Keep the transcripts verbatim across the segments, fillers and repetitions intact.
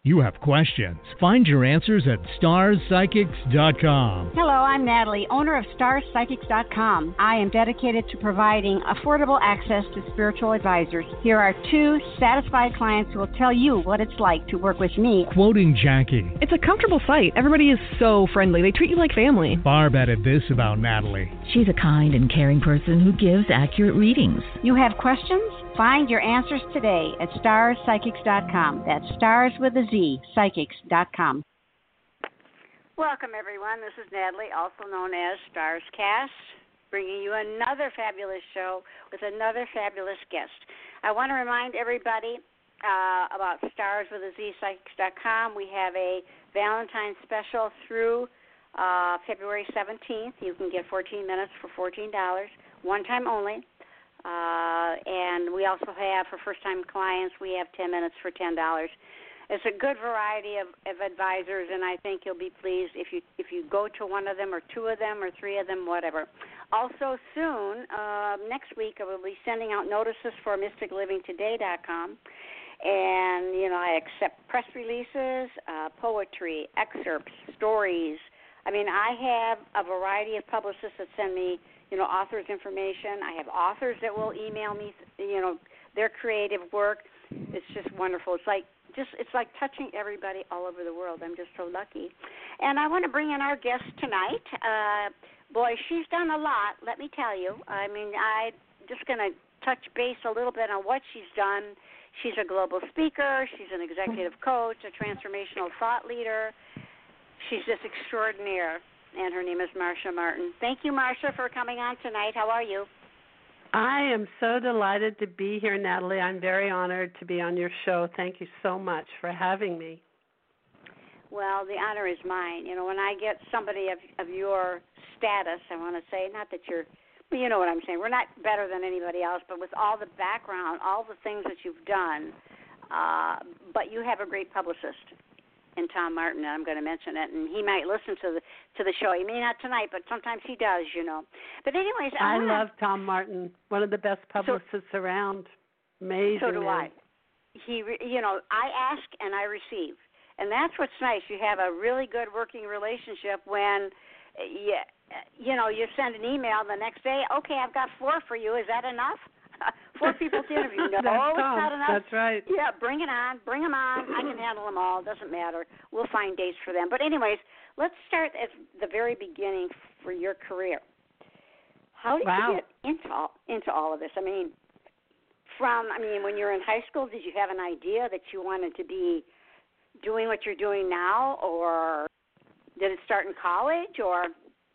You have questions. Find your answers at stars psychics dot com. Hello, I'm Natalie, owner of stars psychics dot com. I am dedicated to providing affordable access to spiritual advisors. Here are two satisfied clients who will tell you what it's like to work with me. Quoting Jackie. It's a comfortable site. Everybody is so friendly. They treat you like family. Barb added this about Natalie. She's a kind and caring person who gives accurate readings. You have questions? Find your answers today at stars psychics dot com. That's stars with a Z, psychics dot com. Welcome, everyone. This is Natalie, also known as Stars Cast, bringing you another fabulous show with another fabulous guest. I want to remind everybody uh, about stars with a Z, psychics dot com. We have a Valentine's special through uh, February seventeenth. You can get fourteen minutes for fourteen dollars, one time only. Uh, and we also have, for first-time clients, we have ten minutes for ten dollars. It's a good variety of, of advisors, and I think you'll be pleased if you if you go to one of them or two of them or three of them, whatever. Also soon, uh, next week, I will be sending out notices for mystic living today dot com. And, you know, I accept press releases, uh, poetry, excerpts, stories. I mean, I have a variety of publicists that send me, you know, authors' information. I have authors that will email me, you know, their creative work. It's just wonderful. It's like just it's like touching everybody all over the world. I'm just so lucky. And I want to bring in our guest tonight. Uh, boy, she's done a lot, let me tell you. I mean, I'm just going to touch base a little bit on what she's done. She's a global speaker. She's an executive coach, a transformational thought leader. She's just extraordinaire. And her name is Marsha Martin. Thank you, Marsha, for coming on tonight. How are you? I am so delighted to be here, Natalie. I'm very honored to be on your show. Thank you so much for having me. Well, the honor is mine. You know, when I get somebody of, of your status, I want to say, not that you're, but you know what I'm saying. We're not better than anybody else, but with all the background, all the things that you've done, uh, but you have a great publicist in Tom Martin, and I'm going to mention it, and he might listen to the to the show. He may not tonight, but sometimes he does, you know. But anyways, I, I wanna, love Tom Martin, one of the best publicists so, around. Amazing. So do man. I. He, you know, I ask and I receive, and that's what's nice. You have a really good working relationship when, you, you know, you send an email the next day. Okay, I've got four for you. Is that enough? Four people to interview. No, That's it's not enough. That's right. Yeah, bring it on. Bring them on. I can handle them all. Doesn't matter. We'll find dates for them. But anyways, let's start at the very beginning for your career. How did wow. you get into all, into all of this? I mean, from, I mean, when you were in high school, did you have an idea that you wanted to be doing what you're doing now, or did it start in college, or?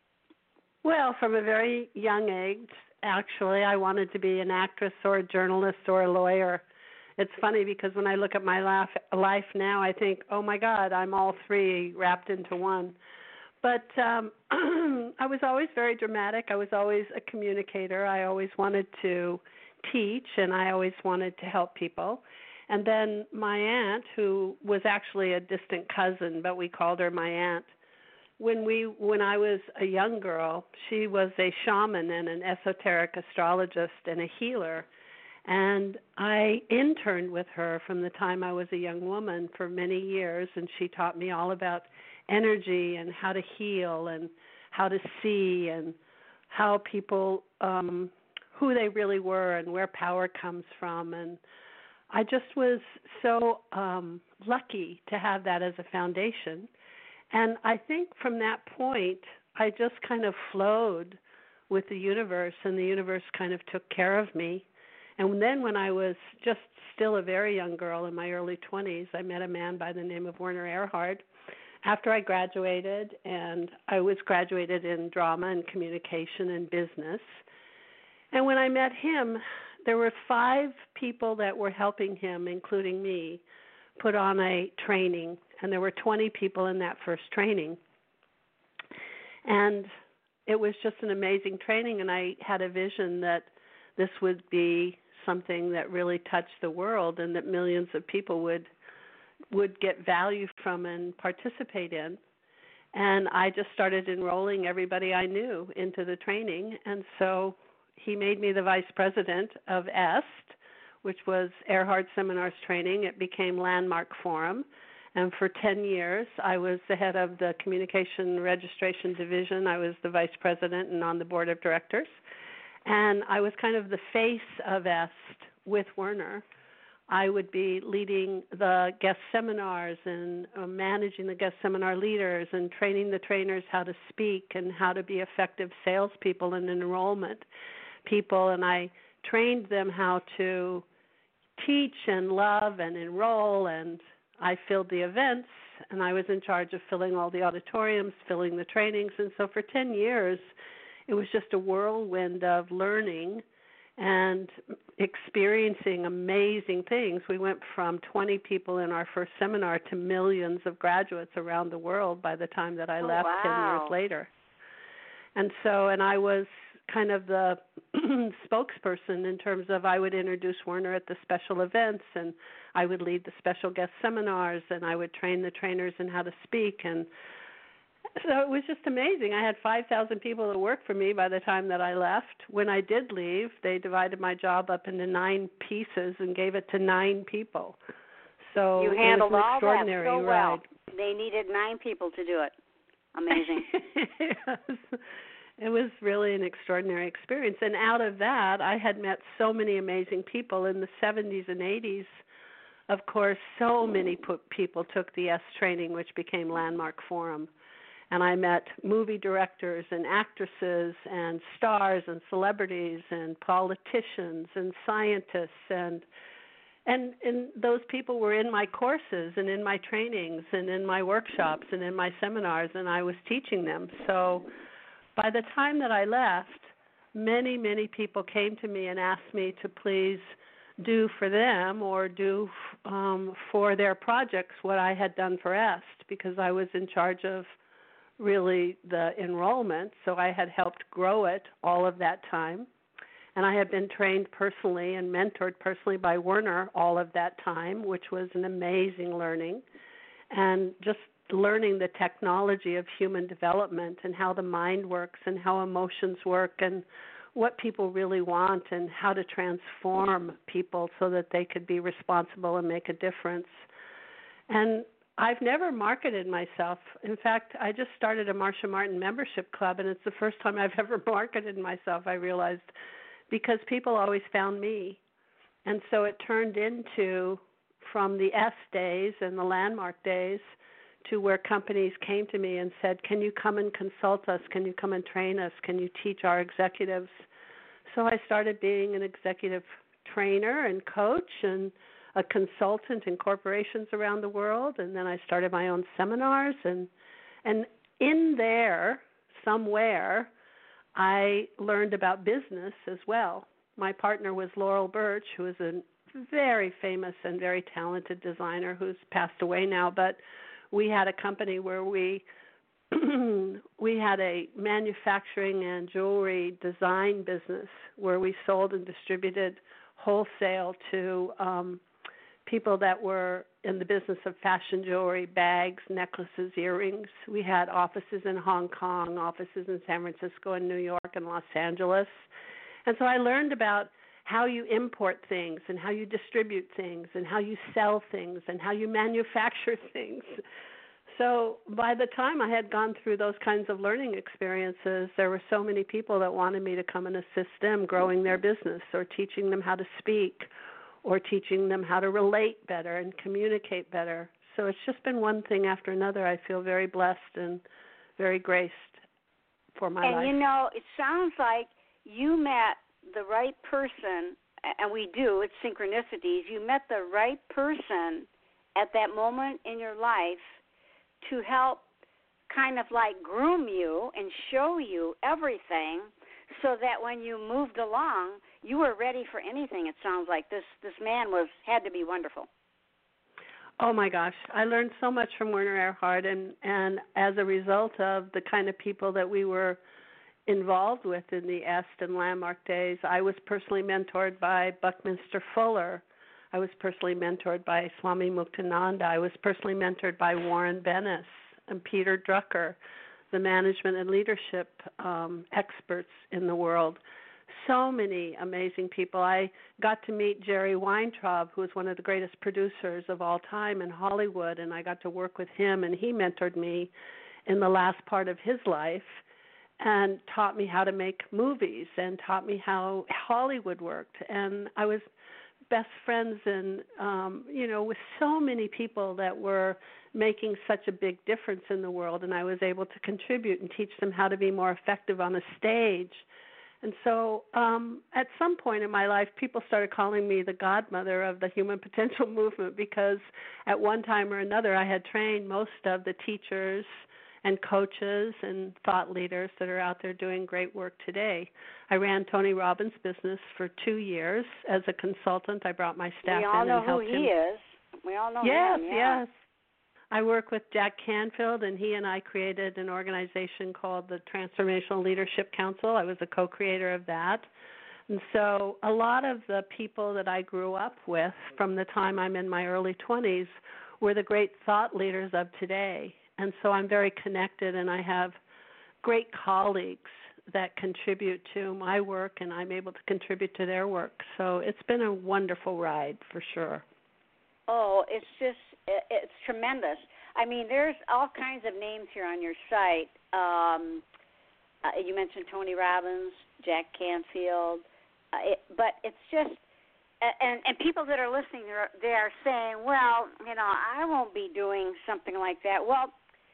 Well, from a very young age, actually, I wanted to be an actress or a journalist or a lawyer. It's funny because when I look at my life now, I think, oh, my God, I'm all three wrapped into one. But um, I was always very dramatic. I was always a communicator. I always wanted to teach, and I always wanted to help people. And then my aunt, who was actually a distant cousin, but we called her my aunt, When we, when I was a young girl, she was a shaman and an esoteric astrologist and a healer, and I interned with her from the time I was a young woman for many years, and she taught me all about energy and how to heal and how to see and how people, um, who they really were and where power comes from, and I just was so um, lucky to have that as a foundation. And I think from that point, I just kind of flowed with the universe, and the universe kind of took care of me. And then when I was just still a very young girl in my early twenties, I met a man by the name of Werner Erhard after I graduated, and I was graduated in drama and communication and business. And when I met him, there were five people that were helping him, including me, put on a training, and there were twenty people in that first training. And it was just an amazing training, and I had a vision that this would be something that really touched the world and that millions of people would would get value from and participate in. And I just started enrolling everybody I knew into the training, and so he made me the vice president of E S T, which was Erhard Seminars Training. It became Landmark Forum, And for ten years, I was the head of the Communication Registration Division. I was the vice president and on the board of directors. And I was kind of the face of E S T with Werner. I would be leading the guest seminars and uh, managing the guest seminar leaders and training the trainers how to speak and how to be effective salespeople and enrollment people. And I trained them how to teach and love and enroll, and I filled the events, and I was in charge of filling all the auditoriums, filling the trainings. And so for ten years, it was just a whirlwind of learning and experiencing amazing things. We went from twenty people in our first seminar to millions of graduates around the world by the time that I oh, left wow. ten years later. And so, and I was kind of the spokesperson in terms of I would introduce Werner at the special events, and I would lead the special guest seminars, and I would train the trainers in how to speak. And so it was just amazing. I had five thousand people that worked for me by the time that I left. When I did leave, they divided my job up into nine pieces and gave it to nine people. So you handled it was an all extraordinary that so ride. well. They needed nine people to do it. Amazing. Yes. It was really an extraordinary experience. And out of that, I had met so many amazing people in the seventies and eighties. Of course, so many people took the E S training, which became Landmark Forum. And I met movie directors and actresses and stars and celebrities and politicians and scientists. And, and, and those people were in my courses and in my trainings and in my workshops and in my seminars, and I was teaching them. So by the time that I left, many, many people came to me and asked me to please do for them or do um, for their projects what I had done for E S T, because I was in charge of really the enrollment, so I had helped grow it all of that time. And I had been trained personally and mentored personally by Werner all of that time, which was an amazing learning. And just learning the technology of human development and how the mind works and how emotions work and what people really want and how to transform people so that they could be responsible and make a difference. And I've never marketed myself. In fact, I just started a Marsha Martin membership club, and it's the first time I've ever marketed myself, I realized, because people always found me. And so it turned into, from the E S days and the Landmark days, to where companies came to me and said, can you come and consult us? Can you come and train us? Can you teach our executives? So I started being an executive trainer and coach and a consultant in corporations around the world, and then I started my own seminars. And and in there, somewhere, I learned about business as well. My partner was Laurel Birch, who is a very famous and very talented designer who's passed away now, but we had a company where we we had a manufacturing and jewelry design business where we sold and distributed wholesale to um, people that were in the business of fashion jewelry, bags, necklaces, earrings. We had offices in Hong Kong, offices in San Francisco and New York and Los Angeles. And so I learned about how you import things and how you distribute things and how you sell things and how you manufacture things. So by the time I had gone through those kinds of learning experiences, there were so many people that wanted me to come and assist them growing their business or teaching them how to speak or teaching them how to relate better and communicate better. So it's just been one thing after another. I feel very blessed and very graced for my and life. And, you know, it sounds like you met the right person, and we do, it's synchronicities. You met the right person at that moment in your life to help kind of like groom you and show you everything so that when you moved along, you were ready for anything. It sounds like this this man was had to be wonderful. Oh, my gosh. I learned so much from Werner Erhard, and, and as a result of the kind of people that we were involved with in the E S T and Landmark days, I was personally mentored by Buckminster Fuller. I was personally mentored by Swami Muktananda. I was personally mentored by Warren Bennis and Peter Drucker, the management and leadership um, experts in the world. so many amazing people. I got to meet Jerry Weintraub, who is one of the greatest producers of all time in Hollywood, and I got to work with him, and he mentored me in the last part of his life and taught me how to make movies and taught me how Hollywood worked. And I was best friends and, um, you know, with so many people that were making such a big difference in the world, and I was able to contribute and teach them how to be more effective on a stage. And so um, at some point in my life, people started calling me the godmother of the Human Potential Movement because at one time or another I had trained most of the teachers and coaches and thought leaders that are out there doing great work today. I ran Tony Robbins' business for two years as a consultant. I brought my staff in and helped him. We all know who he is. We all know yes, him. Yes, yeah. yes. I work with Jack Canfield, and he and I created an organization called the Transformational Leadership Council. I was a co-creator of that. And so a lot of the people that I grew up with from the time I'm in my early twenties were the great thought leaders of today. And so I'm very connected, and I have great colleagues that contribute to my work, and I'm able to contribute to their work. So it's been a wonderful ride for sure. Oh, it's just, it's tremendous. I mean, there's all kinds of names here on your site. Um, uh, you mentioned Tony Robbins, Jack Canfield, uh, it, but it's just, and, and people that are listening, they're, they are saying, well, you know, I won't be doing something like that. Well,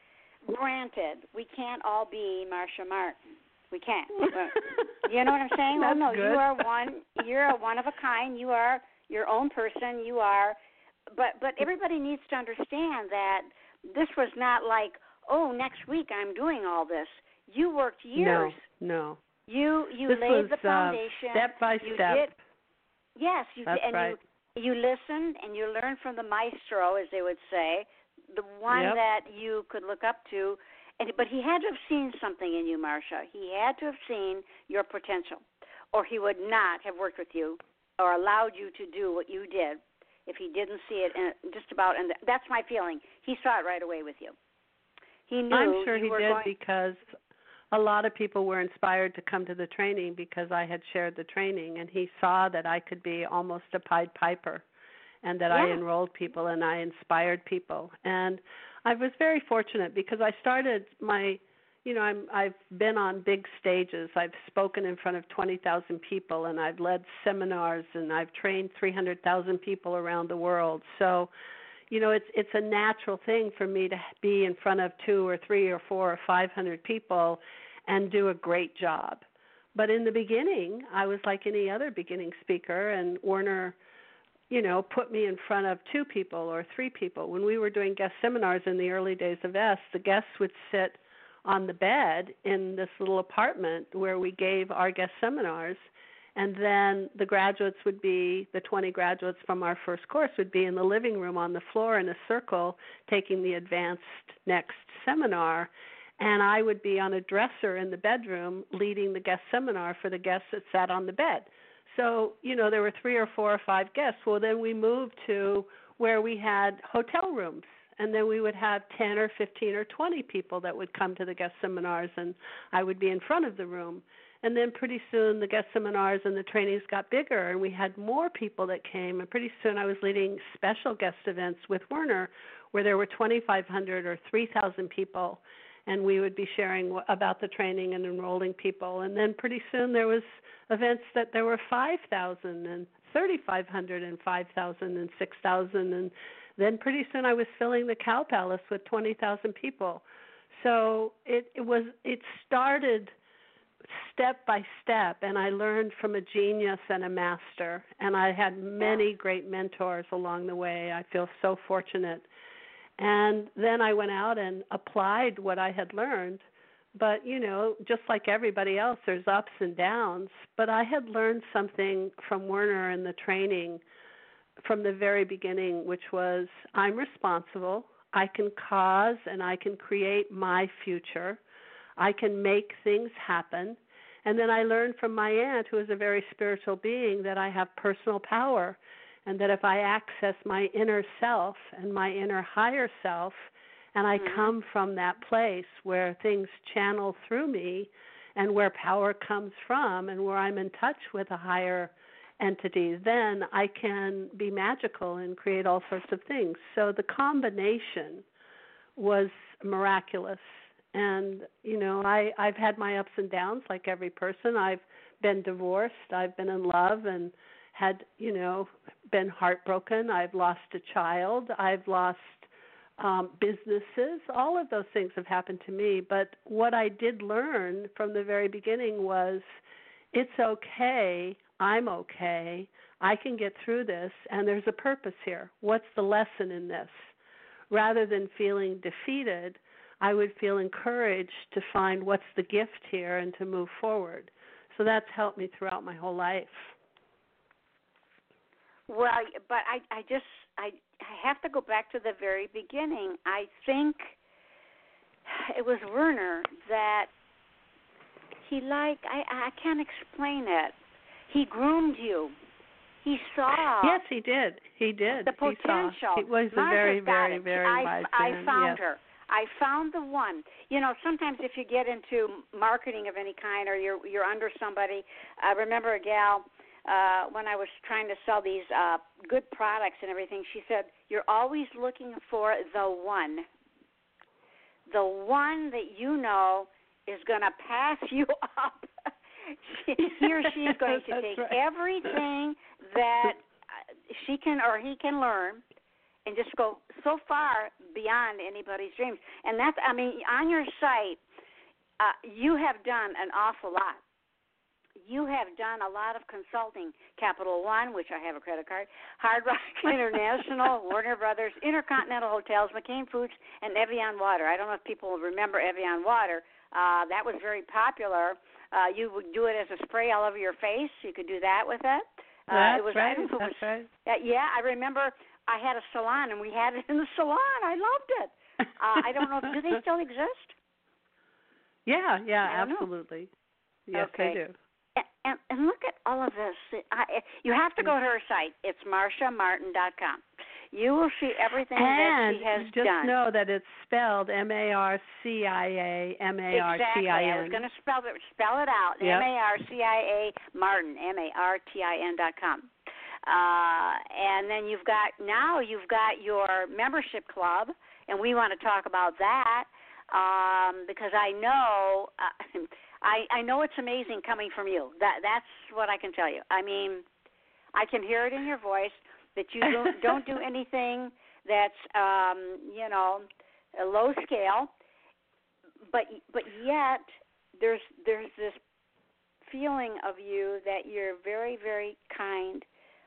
granted, we can't all be Marsha Martin. We can't. You know what I'm saying? That's well, no, good. you are one. You're a one of a kind. You are your own person. You are, but but everybody needs to understand that this was not like, oh, next week I'm doing all this. You worked years. No, no. You you this laid was, the foundation. Uh, step by you step. Did, yes, you That's and right. you you listened and you learned from the maestro, as they would say, the one yep. that you could look up to. And, but he had to have seen something in you, Marsha. He had to have seen your potential, or he would not have worked with you or allowed you to do what you did if he didn't see it. And just about, and that's my feeling. He saw it right away with you. He knew. I'm sure you he were did going, because a lot of people were inspired to come to the training because I had shared the training, and he saw that I could be almost a Pied Piper, and that yeah. I enrolled people and I inspired people. And I was very fortunate because I started my, you know, I'm, I've been on big stages. I've spoken in front of twenty thousand people, and I've led seminars, and I've trained three hundred thousand people around the world. So, you know, it's it's a natural thing for me to be in front of two or three or four or five hundred people and do a great job. But in the beginning, I was like any other beginning speaker, and Werner, you know, put me in front of two people or three people. When we were doing guest seminars in the early days of S, the guests would sit on the bed in this little apartment where we gave our guest seminars, and then the graduates would be, the twenty graduates from our first course would be in the living room on the floor in a circle taking the advanced next seminar, and I would be on a dresser in the bedroom leading the guest seminar for the guests that sat on the bed. So, you know, there were three or four or five guests. Well, then we moved to where we had hotel rooms, and then we would have ten or fifteen or twenty people that would come to the guest seminars, and I would be in front of the room. And then pretty soon the guest seminars and the trainings got bigger, and we had more people that came, and pretty soon I was leading special guest events with Werner where there were twenty-five hundred or three thousand people, and we would be sharing about the training and enrolling people. And then pretty soon there was events that there were five thousand and thirty-five hundred and five thousand and six thousand, and then pretty soon I was filling the Cow Palace with twenty thousand people. So it, it was it started step by step, and I learned from a genius and a master, and I had many great mentors along the way. I feel so fortunate. And then I went out and applied what I had learned. But, you know, just like everybody else, there's ups and downs. But I had learned something from Werner in the training from the very beginning, which was I'm responsible. I can cause and I can create my future. I can make things happen. And then I learned from my aunt, who is a very spiritual being, that I have personal power, and that if I access my inner self and my inner higher self, and I mm-hmm. come from that place where things channel through me and where power comes from and where I'm in touch with a higher entity, then I can be magical and create all sorts of things. So the combination was miraculous. And, you know, I, I've had my ups and downs like every person. I've been divorced. I've been in love and had, you know, been heartbroken. I've lost a child. I've lost um, businesses. All of those things have happened to me. But what I did learn from the very beginning was it's okay. I'm okay. I can get through this, and there's a purpose here. What's the lesson in this? Rather than feeling defeated, I would feel encouraged to find what's the gift here and to move forward. So that's helped me throughout my whole life. Well, but I, I just, I, I have to go back to the very beginning. I think it was Werner that he liked, I, I can't explain it. He groomed you. He saw. Yes, he did. He did. The potential. He saw. He was a Martha's very, very, it. very I, wise I man. found yes. her. I found the one. You know, sometimes if you get into marketing of any kind or you're you're under somebody, I remember a gal uh, when I was trying to sell these uh, good products and everything, she said, you're always looking for the one. The one that you know is going to pass you up. she, he or she is going to take right. everything that she can or he can learn and just go so far beyond anybody's dreams. And that's, I mean, on your site, uh, you have done an awful lot. You have done a lot of consulting. Capital One, which I have a credit card, Hard Rock International, Warner Brothers, Intercontinental Hotels, McCain Foods, and Evian Water. I don't know if people remember Evian Water. Uh, that was very popular. Uh, you would do it as a spray all over your face. You could do that with it. Uh, that's it was, right. I don't know if it that's was, right. Uh, yeah, I remember I had a salon, and we had it in the salon. I loved it. Uh, I don't know. Do they still exist? Yeah, yeah, I don't absolutely. Know. Yes, okay. they do. And, and, and look at all of this. I, you have to go to her site. It's marsha martin dot com. You will see everything and that she has just done. know that it's spelled M A R C I A M A R T I N. Exactly. I was going to spell it, spell it out. Yep. M A R C I A Martin, M A R T I N dot com. Uh, and then you've got, now you've got your membership club, and we want to talk about that um, because I know, uh, I, I know it's amazing coming from you. That That's what I can tell you. I mean, I can hear it in your voice that you don't, don't do anything that's, um, you know, a low scale, but but yet there's there's this feeling of you that you're very, very kind.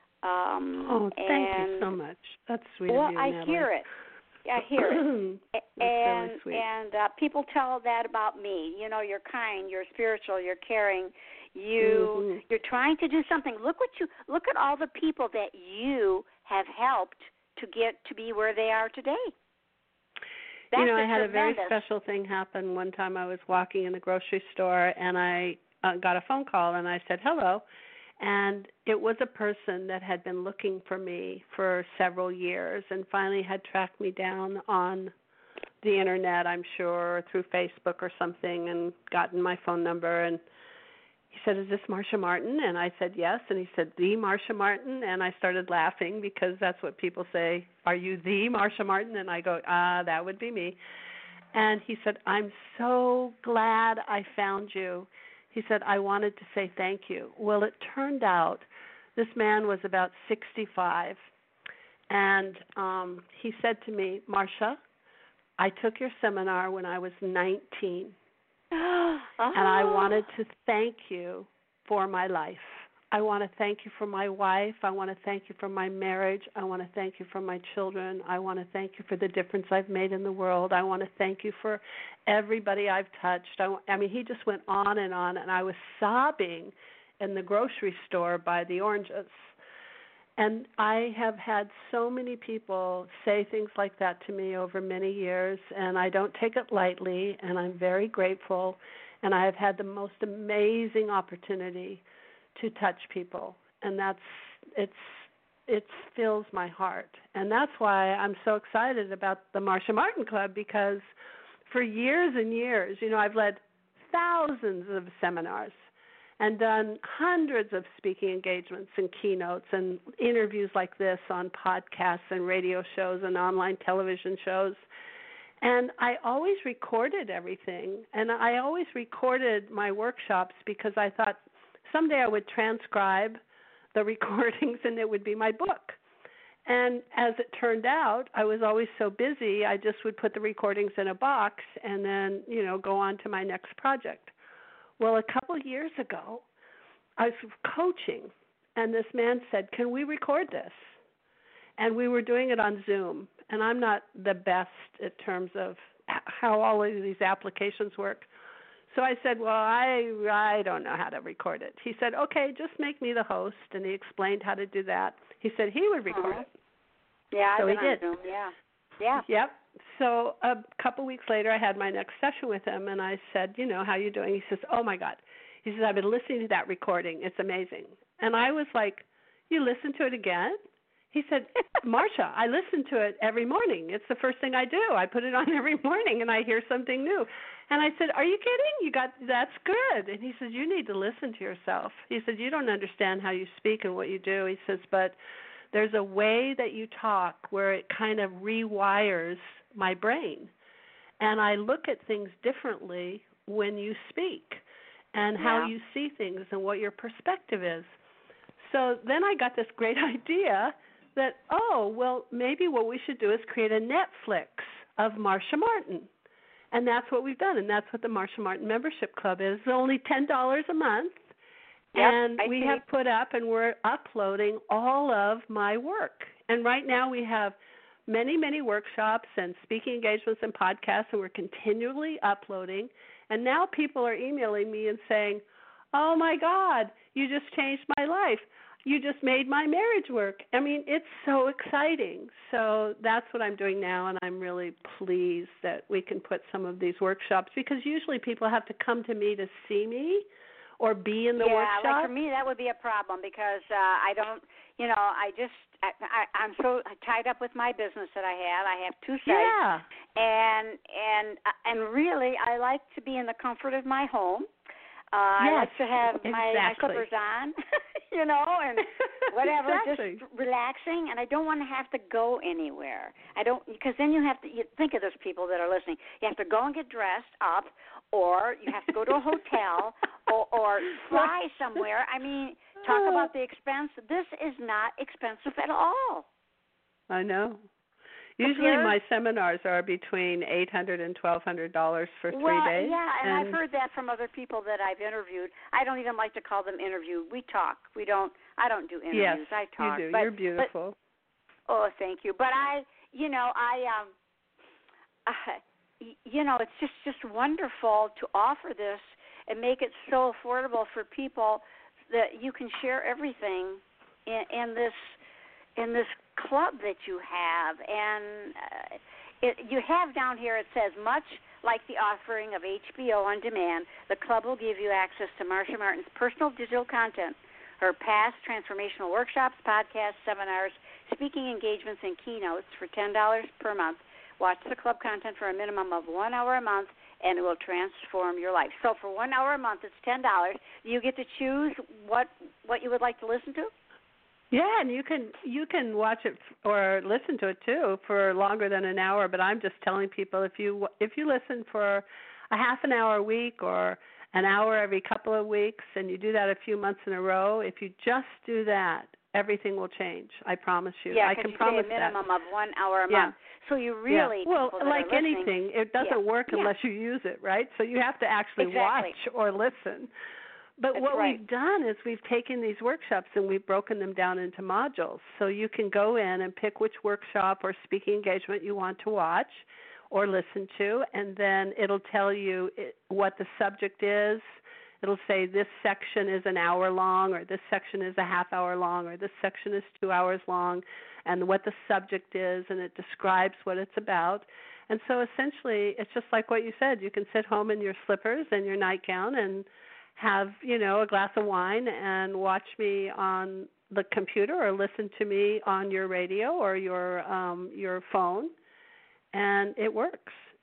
Um, oh, thank and, you so much. That's sweet well, of you, I Natalie. hear it. I hear it. That's and really sweet. and uh, people tell that about me. You know, you're kind, you're spiritual, you're caring. You mm-hmm. you're trying to do something. Look what you look at all the people that you have helped to get to be where they are today. That's you know, I had tremendous. a very special thing happen one time. I was walking in a grocery store, and I uh, got a phone call, and I said, hello. And it was a person that had been looking for me for several years and finally had tracked me down on the Internet, I'm sure, or through Facebook or something, and gotten my phone number. And he said, is this Marsha Martin? And I said, yes. And he said, the Marsha Martin? And I started laughing because that's what people say, are you the Marsha Martin? And I go, ah, that would be me. And he said, I'm so glad I found you. He said, I wanted to say thank you. Well, it turned out this man was about sixty-five, and um, he said to me, Marsha, I took your seminar when I was nineteen, oh. and I wanted to thank you for my life. I want to thank you for my wife. I want to thank you for my marriage. I want to thank you for my children. I want to thank you for the difference I've made in the world. I want to thank you for everybody I've touched. I, I mean, he just went on and on, and I was sobbing in the grocery store by the oranges. And I have had so many people say things like that to me over many years, and I don't take it lightly, and I'm very grateful. And I have had the most amazing opportunity to touch people, and that's it's it fills my heart. And that's why I'm so excited about the Marsha Martin Club, because for years and years, you know, I've led thousands of seminars and done hundreds of speaking engagements and keynotes and interviews like this on podcasts and radio shows and online television shows. And I always recorded everything, and I always recorded my workshops because I thought someday I would transcribe the recordings and it would be my book. And as it turned out, I was always so busy, I just would put the recordings in a box and then, you know, go on to my next project. Well, a couple of years ago, I was coaching, and this man said, can we record this? And we were doing it on Zoom, and I'm not the best in terms of how all of these applications work. So I said, well, I I don't know how to record it. He said, okay, just make me the host, and he explained how to do that. He said he would record uh-huh. it. Yeah, so I he did. Zoom. Yeah, yeah. Yep. So a couple weeks later, I had my next session with him, and I said, you know, how are you doing? He says, oh, my God. He says, I've been listening to that recording. It's amazing. And I was like, you listen to it again? He said, Marsha, I listen to it every morning. It's the first thing I do. I put it on every morning, and I hear something new. And I said, are you kidding? You got that's good. And he says, you need to listen to yourself. He said, you don't understand how you speak and what you do. He says, but there's a way that you talk where it kind of rewires my brain. And I look at things differently when you speak and how yeah. you see things and what your perspective is. So then I got this great idea that, oh, well, maybe what we should do is create a Netflix of Marsha Martin. And that's what we've done, and that's what the Marsha Martin Membership Club is. It's only ten dollars a month, yep, and I we see. have put up and we're uploading all of my work. And right now we have many, many workshops and speaking engagements and podcasts, and we're continually uploading. And now people are emailing me and saying, oh, my God, you just changed my life. You just made my marriage work. I mean, it's so exciting. So that's what I'm doing now, and I'm really pleased that we can put some of these workshops, because usually people have to come to me to see me or be in the yeah, workshop. Yeah, like for me that would be a problem because uh, I don't, you know, I just, I, I, I'm so tied up with my business that I have. I have two sites. Yeah. And, and, and really I like to be in the comfort of my home. Uh, yes, I like to have my, exactly. my slippers on, you know, and whatever, exactly. just relaxing. And I don't want to have to go anywhere. I don't, because then you have to you think of those people that are listening. You have to go and get dressed up, or you have to go to a hotel, or, or fly somewhere. I mean, talk about the expense. This is not expensive at all. I know. Usually my seminars are between eight hundred dollars and twelve hundred dollars for three well, days. yeah, and, and I've heard that from other people that I've interviewed. I don't even like to call them interview. We talk. We don't. I don't do interviews. Yes, I talk. you do. But, You're beautiful. But, oh, thank you. But I, you know, I, um, uh, you know, it's just just wonderful to offer this and make it so affordable for people that you can share everything in, in this in this club that you have. And uh, it, you have down here, it says, much like the offering of H B O On Demand, the club will give you access to Marsha Martin's personal digital content, her past transformational workshops, podcasts, seminars, speaking engagements, and keynotes for ten dollars per month. Watch the club content for a minimum of one hour a month, and it will transform your life. So for one hour a month, it's ten dollars. You get to choose what what you would like to listen to? Yeah, and you can you can watch it or listen to it too for longer than an hour. But I'm just telling people, if you if you listen for a half an hour a week or an hour every couple of weeks, and you do that a few months in a row, if you just do that, everything will change. I promise you. Yeah, I can you promise say a minimum that. of one hour a yeah. month. So you really yeah. well, people that like are listening, anything, it doesn't yeah. work yeah. unless you use it, right? So you have to actually exactly. watch or listen. But That's what right. we've done is we've taken these workshops and we've broken them down into modules. So you can go in and pick which workshop or speaking engagement you want to watch or listen to, and then it'll tell you it, what the subject is. It'll say this section is an hour long, or this section is a half hour long, or this section is two hours long, and what the subject is, and it describes what it's about. And so essentially it's just like what you said. You can sit home in your slippers and your nightgown and have, you know, a glass of wine and watch me on the computer or listen to me on your radio or your um, your phone, and it works.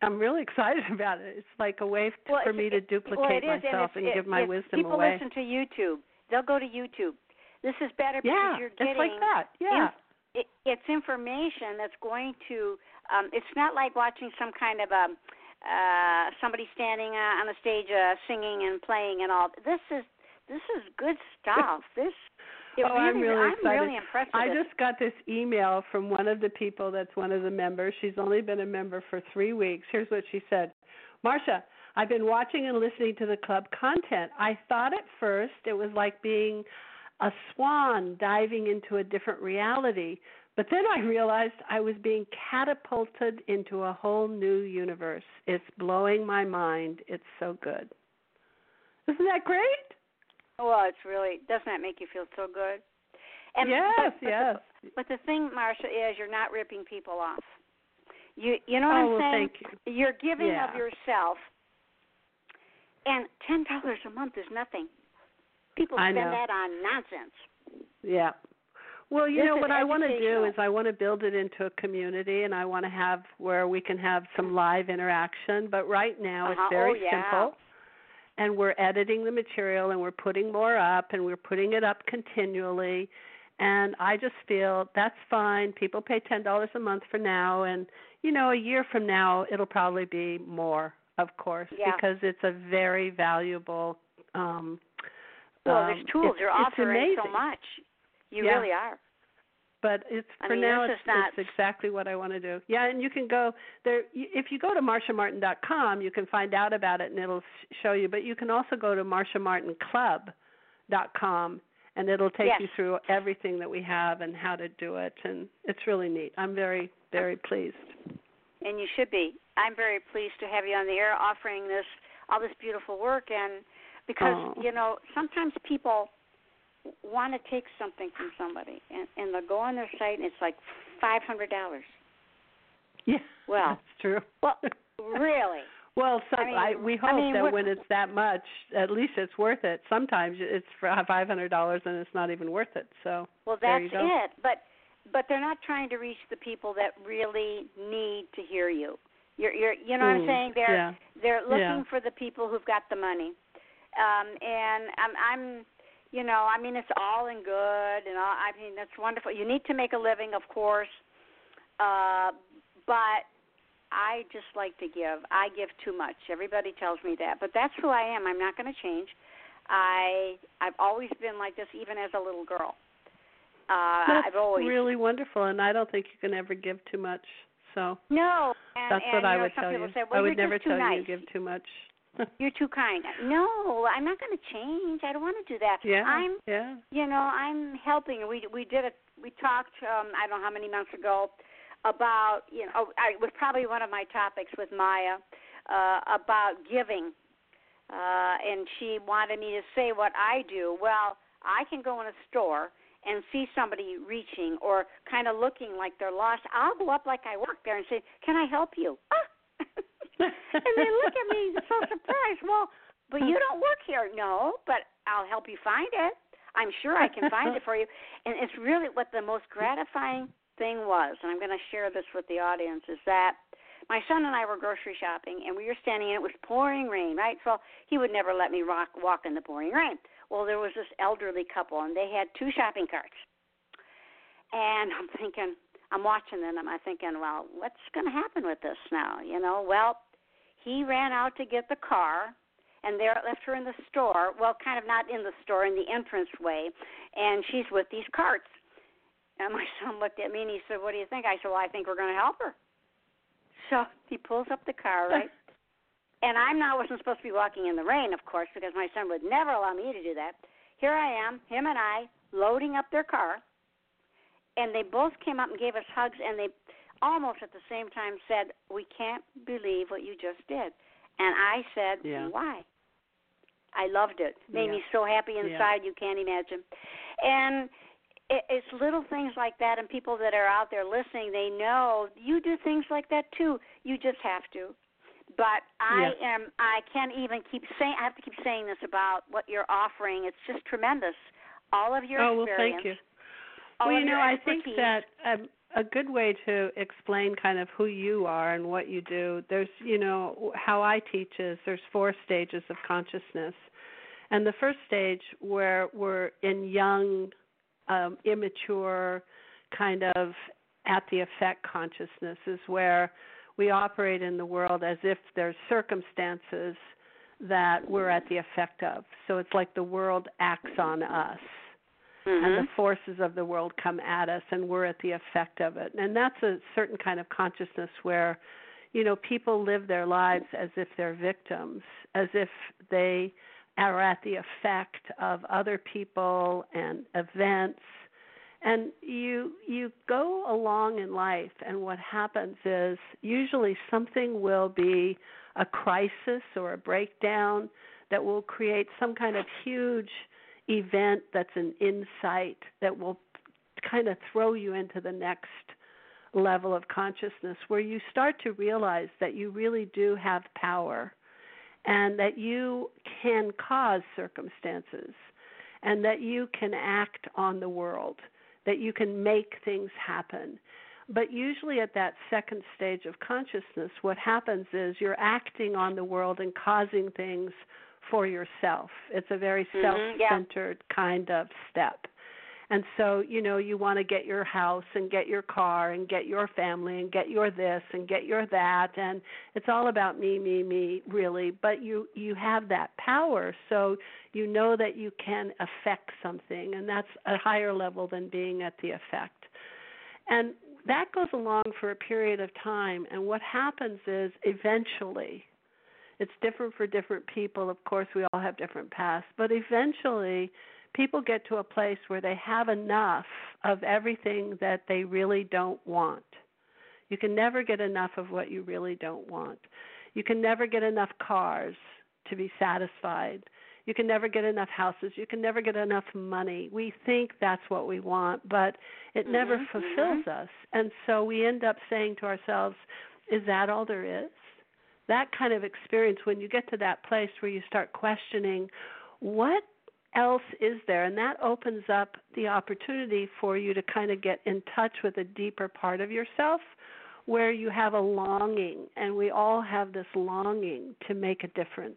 I'm really excited about it. It's like a way well, for me to duplicate well, it is, myself and, and it, give my if wisdom people away. People listen to YouTube. They'll go to YouTube. This is better because yeah, you're getting it's like that. Yeah, inf- it, it's information that's going to. Um, it's not like watching some kind of a uh, somebody standing uh, on the stage uh, singing and playing and all. This is this is good stuff. This. It oh, really, I'm really I'm excited. really impressed with I it. just got this email from one of the people that's one of the members. She's only been a member for three weeks. Here's what she said. Marsha, I've been watching and listening to the club content. I thought at first it was like being a swan diving into a different reality, but then I realized I was being catapulted into a whole new universe. It's blowing my mind. It's so good. Isn't that great? Well, it's really, doesn't that make you feel so good? And, yes, but, but yes. The, but the thing, Marsha, is you're not ripping people off. You you know what oh, I'm well, saying? Thank you. You're giving yeah. of yourself, and ten dollars a month is nothing. People I spend know. that on nonsense. Yeah. Well, you This know, is what I want to do educational. is I want to build it into a community, and I want to have where we can have some live interaction. But right now uh-huh. it's very oh, yeah. simple. And we're editing the material, and we're putting more up, and we're putting it up continually. And I just feel that's fine. People pay ten dollars a month for now, and, you know, a year from now it'll probably be more, of course, yeah. because it's a very valuable um Well, um, there's tools. it's, You're it's offering amazing. so much. You yeah. really are. But it's I for mean, now. this It's, is not... it's exactly what I want to do. Yeah, and you can go there. If you go to marsha martin dot com, you can find out about it, and it'll show you. But you can also go to marsha martin club dot com, and it'll take yes. you through everything that we have and how to do it. And it's really neat. I'm very, very pleased. And you should be. I'm very pleased to have you on the air offering this all this beautiful work, and because oh. you know sometimes people want to take something from somebody, and, and they'll go on their site, and it's like five hundred dollars. Yeah, well, that's true. Well, really? Well, some, I mean, I, we hope I mean, that when it's that much, at least it's worth it. Sometimes it's for five hundred dollars, and it's not even worth it. So well, there that's you go. it. But but they're not trying to reach the people that really need to hear you. You're, you're you know mm, what I'm saying? They're yeah. they're looking yeah. for the people who've got the money, um, and I'm, I'm you know I mean it's all in good and all, I mean that's wonderful. You need to make a living, of course, uh, but I just like to give. I give too much. Everybody tells me that, but that's who I am. I'm not going to change. I I've always been like this, even as a little girl. Uh, That's I've always really wonderful, and I don't think you can ever give too much. So no. And, that's and, what I you know, would some tell people you. Say, well, I would you're never just too tell nice. you to give too much. You're too kind. No, I'm not going to change. I don't want to do that. Yeah, I'm, yeah. you know, I'm helping. We we did it. We talked. Um, I don't know how many months ago about you know. Oh, I, it was probably one of my topics with Maya uh, about giving, uh, and she wanted me to say what I do. Well, I can go in a store and see somebody reaching or kind of looking like they're lost. I'll go up like I work there and say, "Can I help you?" Ah! And they look at me so surprised. Well, but you don't work here. No, but I'll help you find it. I'm sure I can find it for you. And it's really what the most gratifying thing was, and I'm going to share this with the audience, is that my son and I were grocery shopping, and we were standing, and it was pouring rain, right? So he would never let me rock, walk in the pouring rain. Well, there was this elderly couple, and they had two shopping carts. And I'm thinking, I'm watching them, and I'm thinking, well, what's going to happen with this now? You know, well, he ran out to get the car, and there left her in the store. Well, kind of not in the store, in the entranceway, and she's with these carts. And my son looked at me, and he said, what do you think? I said, well, I think we're going to help her. So he pulls up the car, right? And I'm not wasn't supposed to be walking in the rain, of course, because my son would never allow me to do that. Here I am, him and I, loading up their car, and they both came up and gave us hugs, and they almost at the same time said, we can't believe what you just did. And I said, yeah. why? I loved it. Made yeah. me so happy inside, yeah. you can't imagine. And it's little things like that, and people that are out there listening, they know you do things like that too. You just have to. But I yeah. am. I can't even keep saying. I have to keep saying this about what you're offering. It's just tremendous. All of your oh, experience. well, thank you. All well, of you know, your I expertise. think that um, a good way to explain kind of who you are and what you do. There's, you know, how I teach is there's four stages of consciousness. And the first stage where we're in young, um, immature, kind of at the effect consciousness is where we operate in the world as if there's circumstances that we're at the effect of. So it's like the world acts on us. Mm-hmm. And the forces of the world come at us, and we're at the effect of it. And that's a certain kind of consciousness where, you know, people live their lives as if they're victims, as if they are at the effect of other people and events. And you you go along in life, and what happens is usually something will be a crisis or a breakdown that will create some kind of huge event that's an insight that will kind of throw you into the next level of consciousness, where you start to realize that you really do have power and that you can cause circumstances and that you can act on the world, that you can make things happen. But usually at that second stage of consciousness, what happens is you're acting on the world and causing things for yourself. It's a very mm-hmm, self-centered yeah. kind of step. And so, you know, you want to get your house and get your car and get your family and get your this and get your that. And it's all about me, me, me, really. But you, you have that power, so you know that you can affect something, and that's a higher level than being at the effect. And that goes along for a period of time, and what happens is eventually, it's different for different people. Of course, we all have different paths. But eventually, people get to a place where they have enough of everything that they really don't want. You can never get enough of what you really don't want. You can never get enough cars to be satisfied. You can never get enough houses. You can never get enough money. We think that's what we want, but it mm-hmm, never fulfills mm-hmm. us. And so we end up saying to ourselves, is that all there is? That kind of experience, when you get to that place where you start questioning, what else is there? And that opens up the opportunity for you to kind of get in touch with a deeper part of yourself where you have a longing, and we all have this longing to make a difference.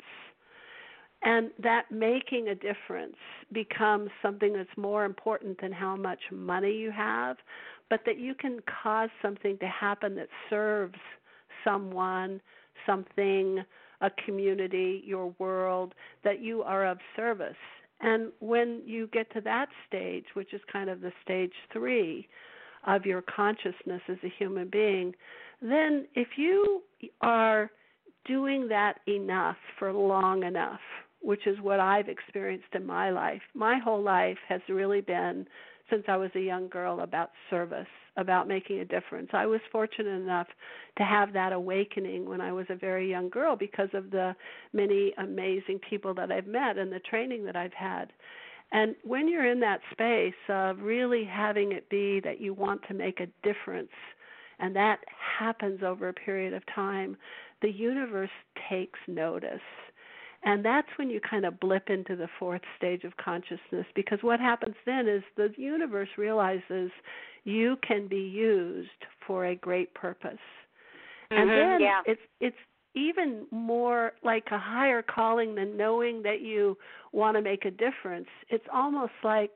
And that making a difference becomes something that's more important than how much money you have, but that you can cause something to happen that serves someone, something, a community, your world, that you are of service. And when you get to that stage, which is kind of the stage three of your consciousness as a human being, then if you are doing that enough for long enough, which is what I've experienced in my life, my whole life has really been, since I was a young girl, about service, about making a difference. I was fortunate enough to have that awakening when I was a very young girl because of the many amazing people that I've met and the training that I've had. And when you're in that space of really having it be that you want to make a difference, and that happens over a period of time, the universe takes notice. And that's when you kind of blip into the fourth stage of consciousness, because what happens then is the universe realizes you can be used for a great purpose. Mm-hmm, and then yeah. it's it's even more like a higher calling than knowing that you want to make a difference. It's almost like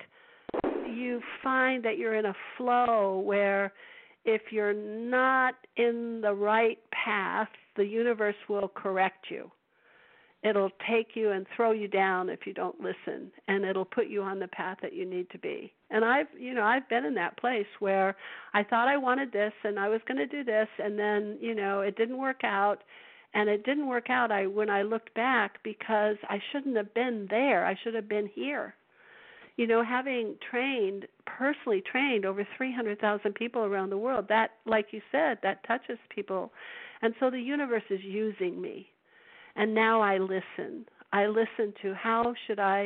you find that you're in a flow where if you're not in the right path, the universe will correct you. It'll take you and throw you down if you don't listen, and it'll put you on the path that you need to be. And I've, you know, I've been in that place where I thought I wanted this and I was going to do this, and then, you know, it didn't work out. And it didn't work out I when I looked back because I shouldn't have been there. I should have been here. You know, having trained, personally trained over three hundred thousand people around the world, that, like you said, that touches people. And so the universe is using me. And now I listen. I listen to how should I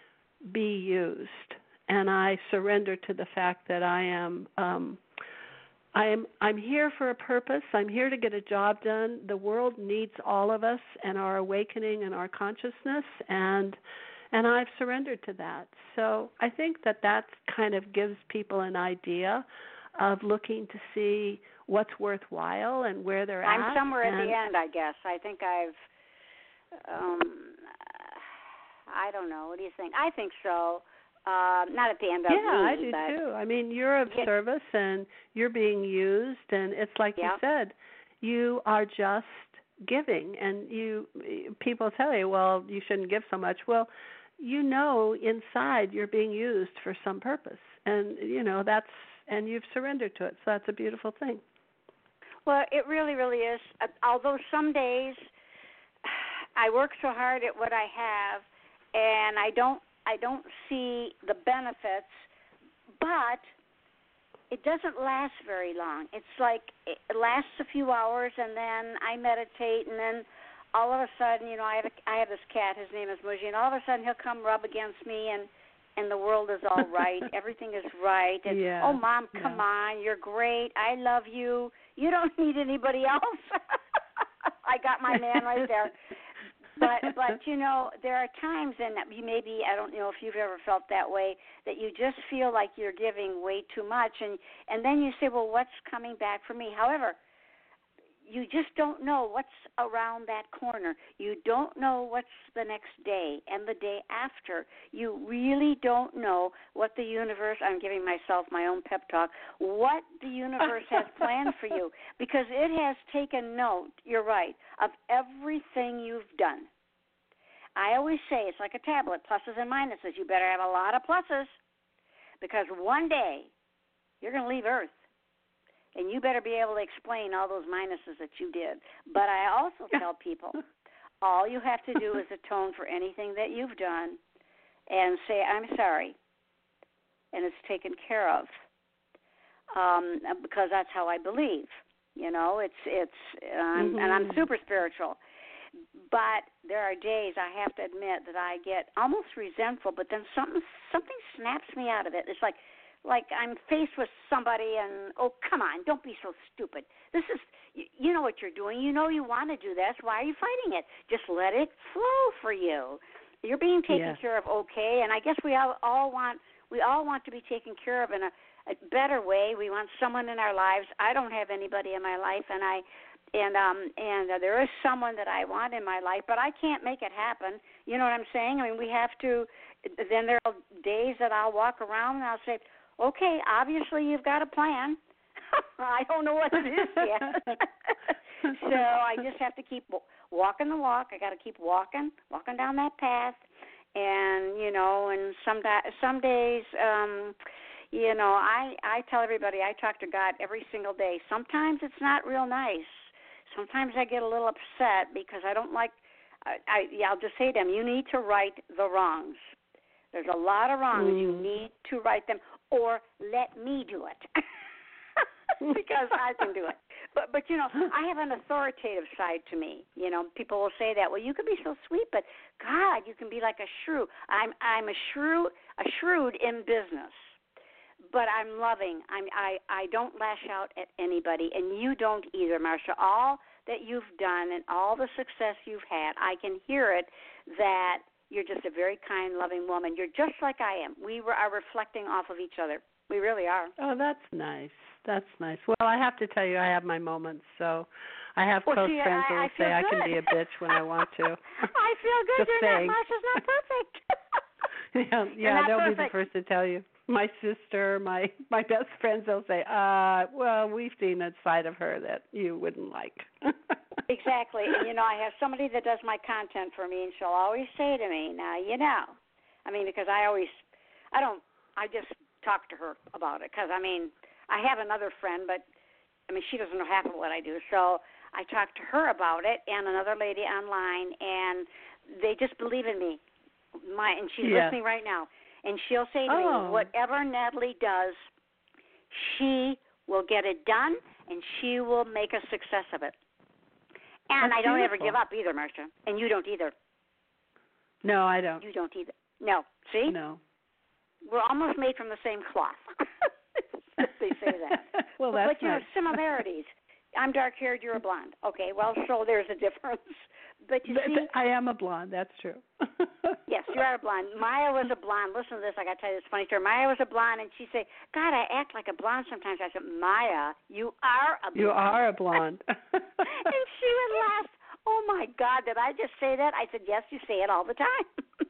be used, and I surrender to the fact that I am, um, I am, I'm here for a purpose. I'm here to get a job done. The world needs all of us and our awakening and our consciousness, and and I've surrendered to that. So I think that that kind of gives people an idea of looking to see what's worthwhile and where they're I'm at. I'm somewhere and at the end, I guess. I think I've, um, I don't know. What do you think? I think so. Uh, not at the end of yeah, me, I do but too. I mean, you're of yeah. service and you're being used, and it's like yeah. you said, you are just giving, and you people tell you, well, you shouldn't give so much. Well, you know inside you're being used for some purpose, and you know that's and you've surrendered to it, so that's a beautiful thing. Well, it really, really is. Uh, although some days I work so hard at what I have, and I don't I don't see the benefits, but it doesn't last very long. It's like it lasts a few hours, and then I meditate, and then all of a sudden, you know, I have a, I have this cat. His name is Muji, and all of a sudden he'll come rub against me, and and the world is all right. Everything is right. And yeah. oh, Mom, come yeah. on, you're great. I love you. You don't need anybody else. I got my man right there. But, but you know, there are times, and you maybe, I don't know if you've ever felt that way, that you just feel like you're giving way too much, and, and then you say, well, what's coming back for me? However, you just don't know what's around that corner. You don't know what's the next day and the day after. You really don't know what the universe, I'm giving myself my own pep talk, what the universe has planned for you, because it has taken note, you're right, of everything you've done. I always say it's like a tablet, pluses and minuses. You better have a lot of pluses, because one day you're going to leave Earth. And you better be able to explain all those minuses that you did. But I also tell people, all you have to do is atone for anything that you've done and say, I'm sorry, and it's taken care of, um, because that's how I believe. You know, it's, it's, um, mm-hmm. and I'm super spiritual. But there are days, I have to admit, that I get almost resentful, but then something something snaps me out of it. It's like, Like I'm faced with somebody and, oh, come on, don't be so stupid. This is, you, you know what you're doing. You know you want to do this. Why are you fighting it? Just let it flow for you. You're being taken yes. care of okay, and I guess we all, all want we all want to be taken care of in a, a better way. We want someone in our lives. I don't have anybody in my life, and I and um and uh, there is someone that I want in my life, but I can't make it happen. You know what I'm saying? I mean, we have to. Then there are days that I'll walk around and I'll say, okay, obviously you've got a plan. I don't know what it is yet. So I just have to keep walking the walk. I got to keep walking, walking down that path. And, you know, and some, di- some days, um, you know, I, I tell everybody I talk to God every single day. Sometimes it's not real nice. Sometimes I get a little upset because I don't like, I, I, I'll just say to him, you need to right the wrongs. There's a lot of wrongs. Mm. You need to right them. Or let me do it, because I can do it. But, but you know, I have an authoritative side to me. You know, people will say that. Well, you can be so sweet, but God, you can be like a shrew. I'm I'm a shrew, a shrewd in business, but I'm loving. I'm I I don't lash out at anybody, and you don't either, Marsha. All that you've done and all the success you've had, I can hear it. That. You're just a very kind, loving woman. You're just like I am. We are reflecting off of each other. We really are. Oh, that's nice. That's nice. Well, I have to tell you, I have my moments. So I have well, close see, friends who I, will I say good. I can be a bitch when I want to. I feel good. Just You're saying. not, Marsha's not perfect. yeah, yeah not they'll perfect. be the first to tell you. My sister, my my best friends, they'll say, uh, well, we've seen a side of her that you wouldn't like. Exactly. And, you know, I have somebody that does my content for me, and she'll always say to me, now, you know, I mean, because I always, I don't, I just talk to her about it because, I mean, I have another friend, but, I mean, she doesn't know half of what I do. So I talk to her about it and another lady online, and they just believe in me. My And she's yeah. listening right now. And she'll say to oh. me, whatever Natalie does, she will get it done, and she will make a success of it. And That's I don't beautiful. ever give up either, Marsha. And you don't either. No, I don't. You don't either. No. See? No. We're almost made from the same cloth. They say that. well, but, that's but you nice. know, similarities. I'm dark-haired, you're a blonde. Okay, well, so there's a difference. But you see, I am a blonde. That's true. Yes, you are a blonde. Maya was a blonde. Listen to this. I got to tell you this funny story. Maya was a blonde, and she said, God, I act like a blonde sometimes. I said, Maya, you are a blonde. You are a blonde. And she would laugh. Oh, my God, did I just say that? I said, yes, you say it all the time.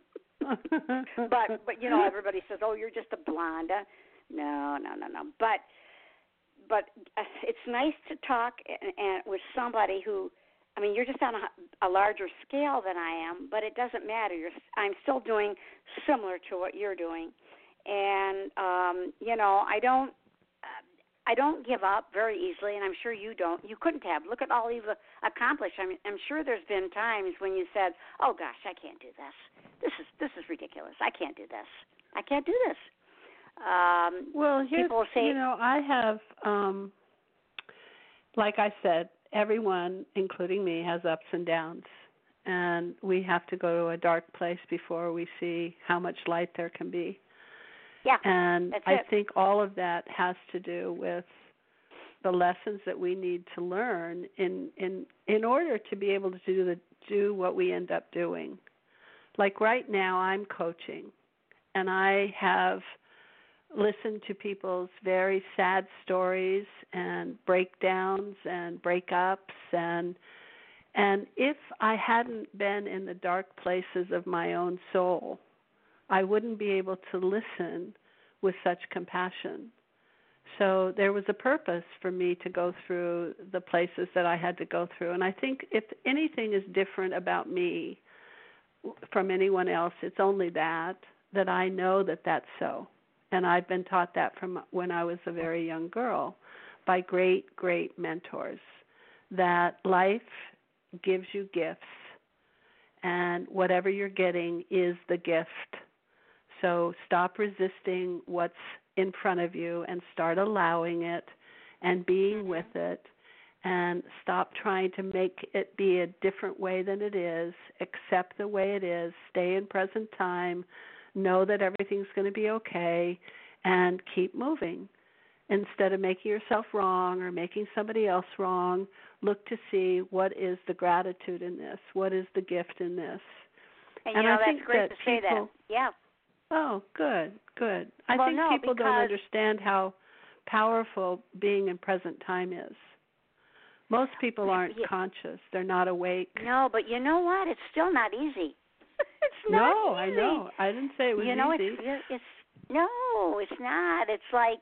but, but you know, everybody says, oh, you're just a blonde. Uh, no, no, no, no. But, but uh, it's nice to talk and, and with somebody who, I mean, you're just on a, a larger scale than I am, but it doesn't matter. You're, I'm still doing similar to what you're doing, and um, you know, I don't, uh, I don't give up very easily, and I'm sure you don't. You couldn't have. Look at all you've accomplished. I mean, I'm sure there's been times when you said, "Oh gosh, I can't do this. This is this is ridiculous. I can't do this. I can't do this." Um, well, here's, people say, you know, I have, um, like I said. Everyone, including me, has ups and downs, and we have to go to a dark place before we see how much light there can be. Yeah, and that's I it. think all of that has to do with the lessons that we need to learn in in in order to be able to do the do what we end up doing. Like right now, I'm coaching, and I have listen to people's very sad stories and breakdowns and breakups and and if I hadn't been in the dark places of my own soul, I wouldn't be able to listen with such compassion. So there was a purpose for me to go through the places that I had to go through. And I think if anything is different about me from anyone else, it's only that, that I know that that's so. And I've been taught that from when I was a very young girl by great, great mentors, that life gives you gifts, and whatever you're getting is the gift. So stop resisting what's in front of you and start allowing it and being with it, and stop trying to make it be a different way than it is. Accept the way it is. Stay in present time. Know that everything's going to be okay, and keep moving. Instead of making yourself wrong or making somebody else wrong, look to see what is the gratitude in this, what is the gift in this. And, and you know, I that's think great that to people, say that. Yeah. Oh, good, good. I well, think no, people because... don't understand how powerful being in present time is. Most people aren't yeah. conscious. They're not awake. No, but you know what? It's still not easy. It's not no, easy. I know. I didn't say it was you know, easy. It's, it's no, it's not. It's like,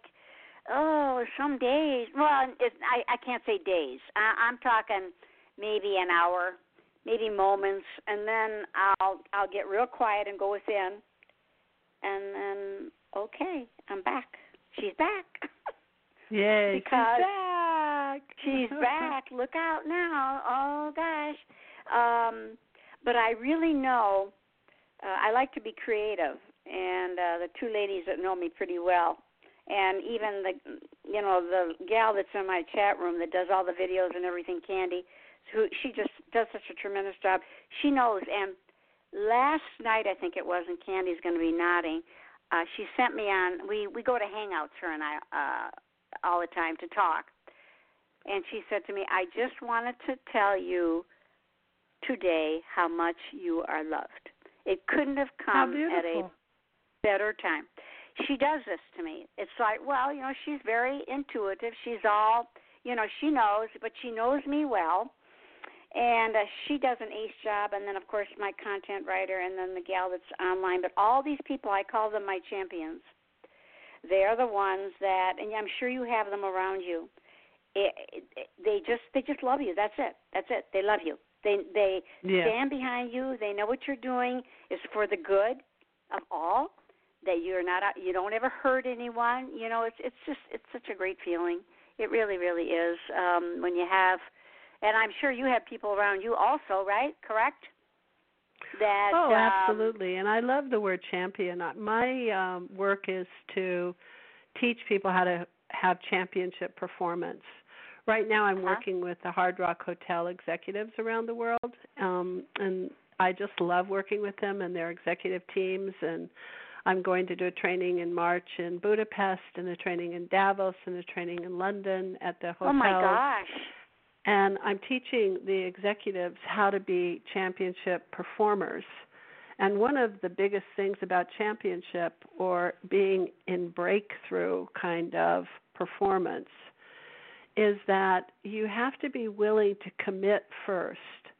oh, some days. Well, it, I I can't say days. I, I'm talking maybe an hour, maybe moments, and then I'll I'll get real quiet and go within, and then okay, I'm back. She's back. Yay, because she's back. She's back. Look out now. Oh gosh. Um, but I really know. Uh, I like to be creative, and uh, the two ladies that know me pretty well, and even the, you know, the gal that's in my chat room that does all the videos and everything, Candy, who she just does such a tremendous job. She knows. And last night, I think it was, and Candy's going to be nodding. Uh, she sent me on. We we go to Hangouts, her and I, uh, all the time to talk. And she said to me, "I just wanted to tell you today how much you are loved. It couldn't have come at a better time." She does this to me. It's like, well, you know, she's very intuitive. She's all, you know, she knows, but she knows me well. And uh, she does an ace job. And then, of course, my content writer, and then the gal that's online. But all these people, I call them my champions. They're the ones that, and I'm sure you have them around you. It, it, they just, they just love you. That's it. That's it. They love you. They they yeah. stand behind you. They know what you're doing is for the good of all. That you're not, you don't ever hurt anyone. You know, it's it's just it's such a great feeling. It really, really is. Um, when you have, and I'm sure you have people around you also, right? Correct? That oh, um, absolutely. And I love the word champion. My um, work is to teach people how to have championship performance. Right now I'm uh-huh. working with the Hard Rock Hotel executives around the world, um, and I just love working with them and their executive teams. And I'm going to do a training in March in Budapest, and a training in Davos, and a training in London at the hotel. Oh, my gosh. And I'm teaching the executives how to be championship performers. And one of the biggest things about championship or being in breakthrough kind of performance is that you have to be willing to commit first.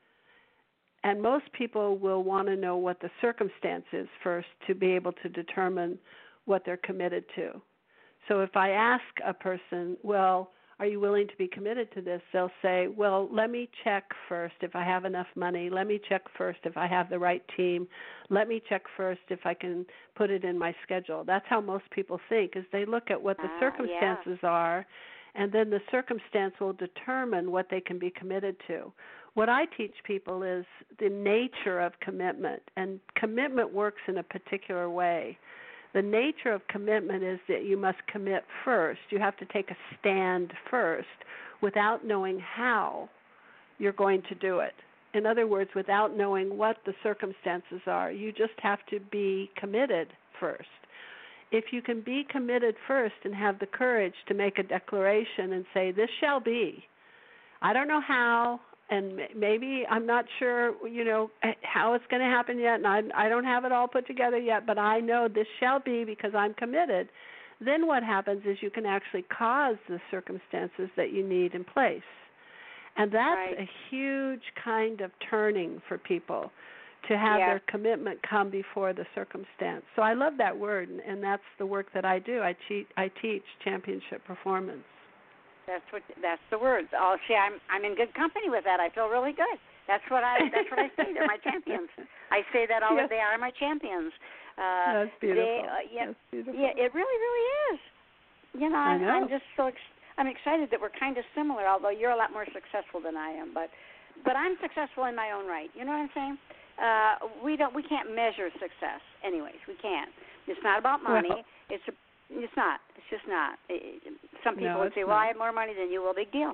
And most people will want to know what the circumstance is first to be able to determine what they're committed to. So if I ask a person, well, are you willing to be committed to this? They'll say, well, let me check first if I have enough money. Let me check first if I have the right team. Let me check first if I can put it in my schedule. That's how most people think, is they look at what the uh, circumstances yeah. are, and then the circumstance will determine what they can be committed to. What I teach people is the nature of commitment, and commitment works in a particular way. The nature of commitment is that you must commit first. You have to take a stand first without knowing how you're going to do it. In other words, without knowing what the circumstances are. You just have to be committed first. If you can be committed first and have the courage to make a declaration and say, this shall be. I don't know how, and maybe I'm not sure, you know, how it's going to happen yet, and I, I don't have it all put together yet, but I know this shall be because I'm committed. Then what happens is you can actually cause the circumstances that you need in place. And that's right. a huge kind of turning for people, to have yeah. their commitment come before the circumstance. So I love that word, and that's the work that I do. I, cheat, I teach championship performance. That's what. That's the words. Oh, see, I'm I'm in good company with that. I feel really good. That's what I. That's what I say. They're my champions. I say that all. Yes. They are my champions. Uh, that's beautiful. They, uh, yeah, that's beautiful. Yeah, it really, really is. You know, I I'm, know. I'm just so. Ex- I'm excited that we're kind of similar. Although you're a lot more successful than I am, but but I'm successful in my own right. You know what I'm saying? Uh, we don't. We can't measure success. Anyways, we can't. It's not about money. Well, it's a It's not. It's just not. Some people no, would say, well, not. I have more money than you. Well, big deal.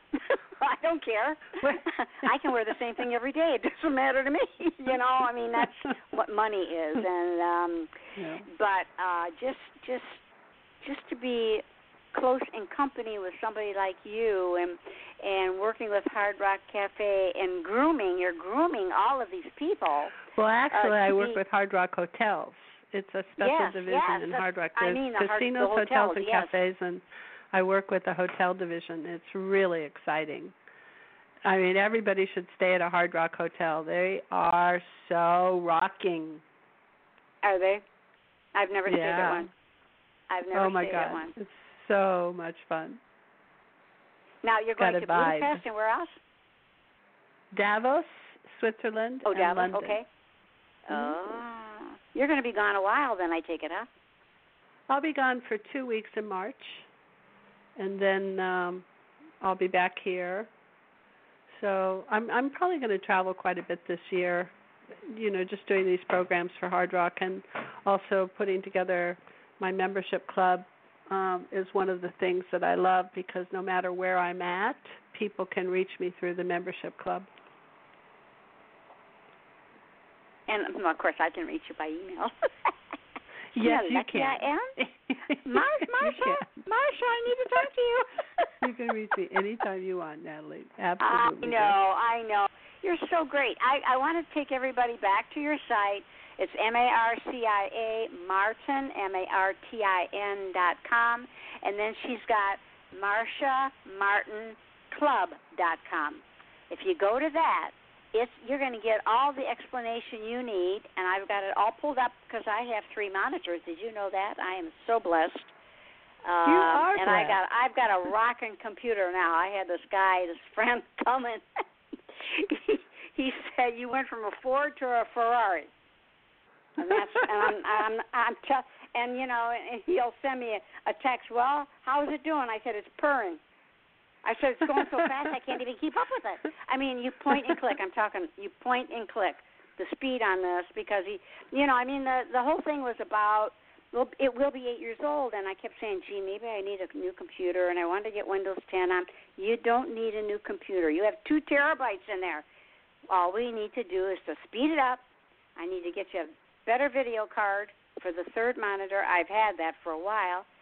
I don't care. I can wear the same thing every day. It doesn't matter to me. You know, I mean, that's what money is. And um, yeah. But uh, just, just, just to be close in company with somebody like you and and working with Hard Rock Cafe and grooming, you're grooming all of these people. Well, actually, uh, I work be, with Hard Rock Hotels. It's a special yes, division yes, in Hard Rock. There's I mean, the casinos, hard, the hotels, hotels, and yes. cafes, and I work with the hotel division. It's really exciting. I mean, everybody should stay at a Hard Rock hotel. They are so rocking. Are they? I've never yeah. stayed at one. I've never oh my stayed God. at one. It's so much fun. Now, you're going Got to a vibe. Budapest and where else? Davos, Switzerland, oh, and Davos, London. okay. Mm-hmm. Oh, you're going to be gone a while then, I take it, huh? I'll be gone for two weeks in March, and then um, I'll be back here. So I'm I'm probably going to travel quite a bit this year, you know, just doing these programs for Hard Rock and also putting together my membership club um, is one of the things that I love because no matter where I'm at, people can reach me through the membership club. And, well, of course, I can reach you by email. Yes, yeah, you lucky can. I am. Mar- Marsha, Marsha, I need to talk to you. You can reach me anytime you want, Natalie. Absolutely. I know, I know. You're so great. I, I want to take everybody back to your site. It's M A R C I A Martin, M A R T I N dot com. And then she's got Marsha Martin Club dot com. If you go to that, It's, you're going to get all the explanation you need, and I've got it all pulled up because I have three monitors. Did you know that? I am so blessed. Um, you are and blessed. I got, I've got a rocking computer now. I had this guy, this friend, come in. he, he said, "You went from a Ford to a Ferrari," and that's, and I'm, I'm, I'm, t- and you know, and he'll send me a, a text. Well, how's it doing? I said, "It's purring." I said, it's going so fast I can't even keep up with it. I mean, you point and click. I'm talking, you point and click the speed on this because he, you know, I mean, the the whole thing was about, well, it will be eight years old, and I kept saying, gee, maybe I need a new computer, and I wanted to get Windows ten on. You don't need a new computer. You have two terabytes in there. All we need to do is to speed it up. I need to get you a better video card for the third monitor. I've had that for a while.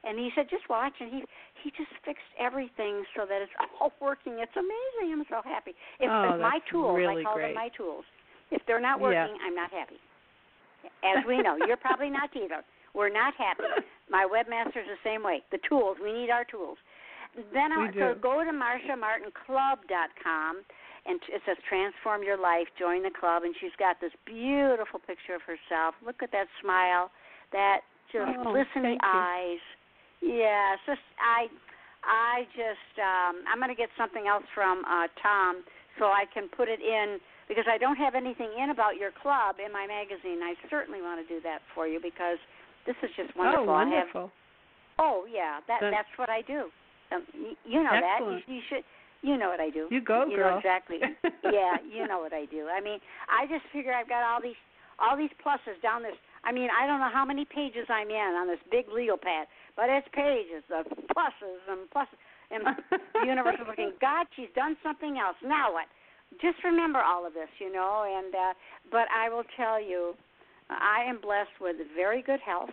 And he said, just watch, and he he just fixed everything so that it's all working. It's amazing. I'm so happy. If, oh, if my tools, really I call great. them my tools. If they're not working, yeah. I'm not happy. As we know, you're probably not either. We're not happy. My webmaster's the same way. The tools, we need our tools. Then I, so go to Marsha Martin Club dot com, and it says Transform Your Life, join the club, and she's got this beautiful picture of herself. Look at that smile, that just oh, glistening eyes. Yes, yeah, just I, I just um, I'm going to get something else from uh, Tom so I can put it in because I don't have anything in about your club in my magazine. I certainly want to do that for you because this is just wonderful. Oh, wonderful. I have, oh yeah, that that's, that's what I do. Um, you, you know excellent. that you, you should. You know what I do. You go, you girl. know exactly. Yeah, you know what I do. I mean, I just figure I've got all these all these pluses down this. I mean, I don't know how many pages I'm in on this big legal pad, but it's pages of pluses and pluses. And the universe is looking, God, she's done something else. Now what? Just remember all of this, you know. And uh, but I will tell you, I am blessed with very good health.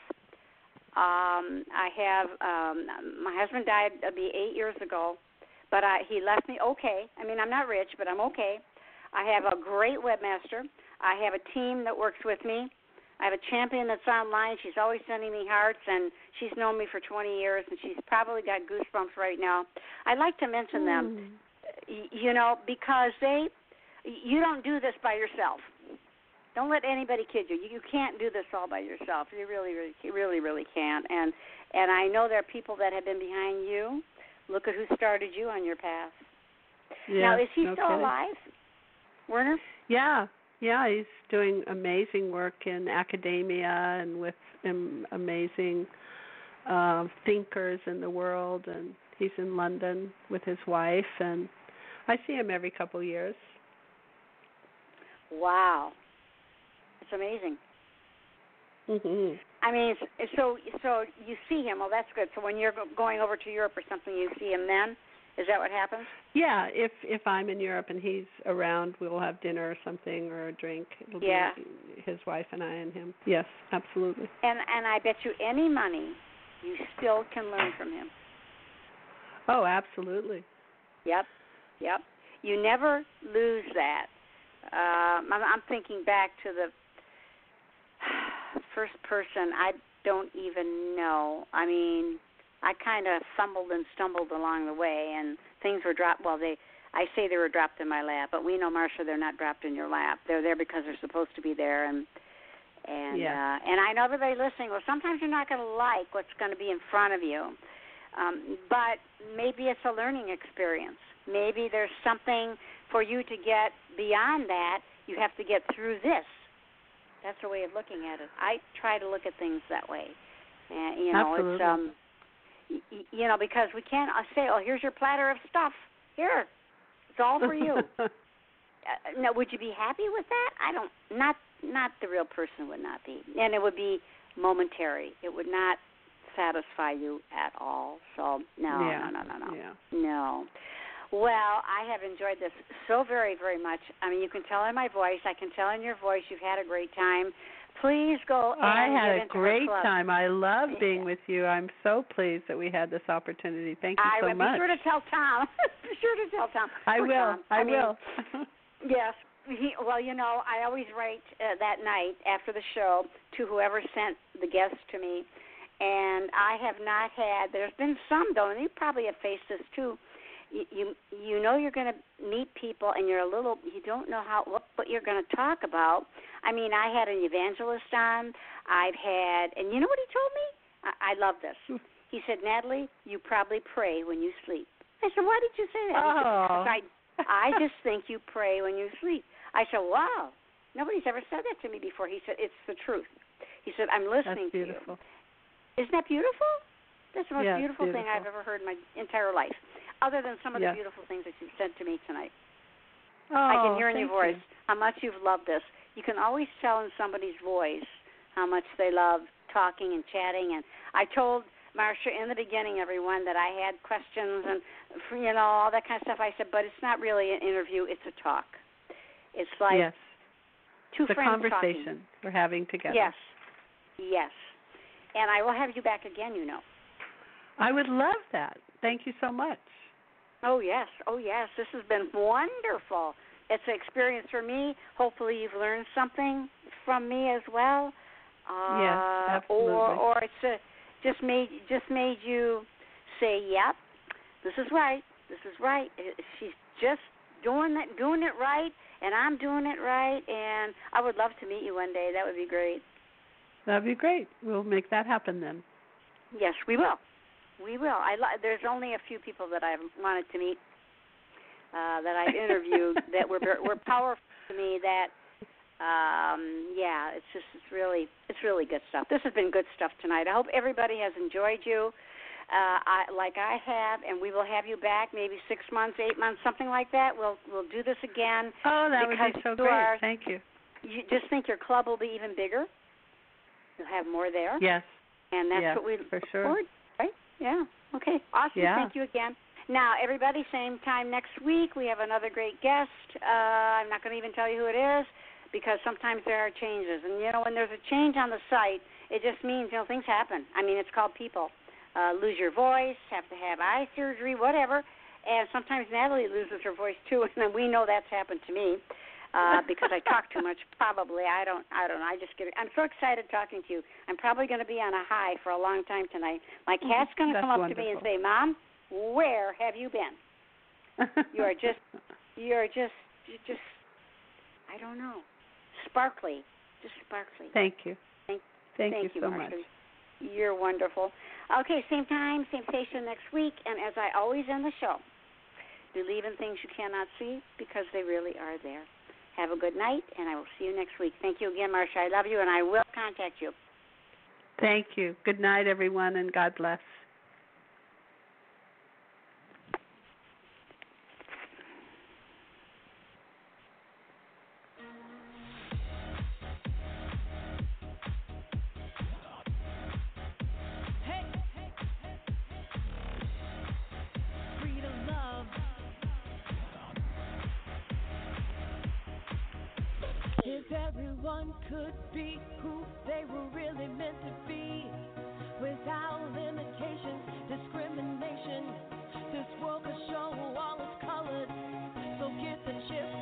Um, I have um, my husband died it'll be eight years ago, but I, he left me okay. I mean, I'm not rich, but I'm okay. I have a great webmaster. I have a team that works with me. I have a champion that's online. She's always sending me hearts, and she's known me for twenty years, and she's probably got goosebumps right now. I'd like to mention mm. them, you know, because they, you don't do this by yourself. Don't let anybody kid you. You can't do this all by yourself. You really, really, really, really can't. And and I know there are people that have been behind you. Look at who started you on your path. Yeah, now, is he no still kidding. alive, Werner? Yeah. Yeah, he's doing amazing work in academia and with um, amazing uh, thinkers in the world. And he's in London with his wife, and I see him every couple of years. Wow, it's amazing. Mm-hmm. I mean, so so you see him. Well, that's good. So when you're going over to Europe or something, you see him then. Is that what happens? Yeah, if if I'm in Europe and he's around, we'll have dinner or something or a drink. It'll yeah. be his wife and I and him. Yes, absolutely. And and I bet you any money, you still can learn from him. Oh, absolutely. Yep, yep. You never lose that. Um, I'm, I'm thinking back to the first person I don't even know. I mean, I kind of fumbled and stumbled along the way, and things were dropped. Well, they, I say they were dropped in my lap, but we know, Marsha, they're not dropped in your lap. They're there because they're supposed to be there, and and yeah. uh, and I know everybody listening. Well, sometimes you're not going to like what's going to be in front of you, um, but maybe it's a learning experience. Maybe there's something for you to get beyond that. You have to get through this. That's a way of looking at it. I try to look at things that way, and you know, absolutely. it's um. You know, because we can't say, oh, here's your platter of stuff. Here, it's all for you. uh, now, would you be happy with that? I don't, not not the real person would not be. And it would be momentary. It would not satisfy you at all. So, no, yeah. no, no, no, no. Yeah. No. Well, I have enjoyed this so very, very much. I mean, you can tell in my voice. I can tell in your voice you've had a great time. Please go and I had get a great club. time. I love being with you. I'm so pleased that we had this opportunity. Thank you I so will. much. Be sure to tell Tom. Be sure to tell Tom. I Poor will. Tom. I, I mean, will. Yes. He, well, you know, I always write uh, that night after the show to whoever sent the guest to me, and I have not had. There's been some though, and you probably have faced this too. You you, you know you're going to meet people, and you're a little. You don't know how what, what you're going to talk about. I mean, I had an evangelist on. I've had, and you know what he told me? I, I love this. He said, Natalie, you probably pray when you sleep. I said, why did you say that? Oh. He said, I, I just think you pray when you sleep. I said, wow, nobody's ever said that to me before. He said, it's the truth. He said, I'm listening That's beautiful. to you. Isn't that beautiful? That's the most yeah, beautiful, beautiful thing I've ever heard in my entire life, other than some of yes. the beautiful things that you've said to me tonight. Oh, I can hear in your voice you. how much you've loved this. You can always tell in somebody's voice how much they love talking and chatting. And I told Marsha in the beginning, everyone, that I had questions and, you know, all that kind of stuff. I said, but it's not really an interview. It's a talk. It's like yes. two the friends conversation talking. we're having together. Yes, yes. And I will have you back again, you know. I would love that. Thank you so much. Oh, yes. Oh, yes. This has been wonderful. It's an experience for me. Hopefully you've learned something from me as well. Uh, yes, absolutely. Or, or it's a, just made just made you say, yep, this is right. This is right. She's just doing it, doing it right, and I'm doing it right, and I would love to meet you one day. That would be great. That would be great. We'll make that happen then. Yes, we will. We will. I lo- there's only a few people that I've wanted to meet, uh, that I've interviewed that were were powerful to me. That, um, yeah, it's just it's really it's really good stuff. This has been good stuff tonight. I hope everybody has enjoyed you, uh, I, like I have, and we will have you back maybe six months, eight months, something like that. We'll we'll do this again. Oh, that would be so great. Are, Thank you. You just think your club will be even bigger. You'll have more there. Yes. And that's yes, what we for look sure. forward to, right? Yeah. Okay. Awesome. Yeah. Thank you again. Now, everybody, same time next week, we have another great guest. Uh, I'm not going to even tell you who it is because sometimes there are changes. And, you know, when there's a change on the site, it just means, you know, things happen. I mean, it's called people. Uh, lose your voice, have to have eye surgery, whatever. And sometimes Natalie loses her voice, too, and we know that's happened to me. Uh, because I talk too much, probably. I don't I don't know. I just get I'm so excited talking to you. I'm probably going to be on a high for a long time tonight. My cat's going to come up wonderful. to me and say, Mom, where have you been? You are just, you are just, you just, I don't know, sparkly. Just sparkly. Thank you. Thank, thank, thank you, you so Marcia. much. You're wonderful. Okay, same time, same station next week. And as I always end the show, believe in things you cannot see because they really are there. Have a good night, and I will see you next week. Thank you again, Marcia. I love you, and I will contact you. Thank you. Good night, everyone, and God bless. If everyone could be who they were really meant to be, without limitations, discrimination, this world could show all its colors. So get the chip.